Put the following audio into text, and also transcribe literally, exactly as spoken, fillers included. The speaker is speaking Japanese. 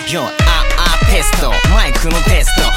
Yo ああテストマイクのテスト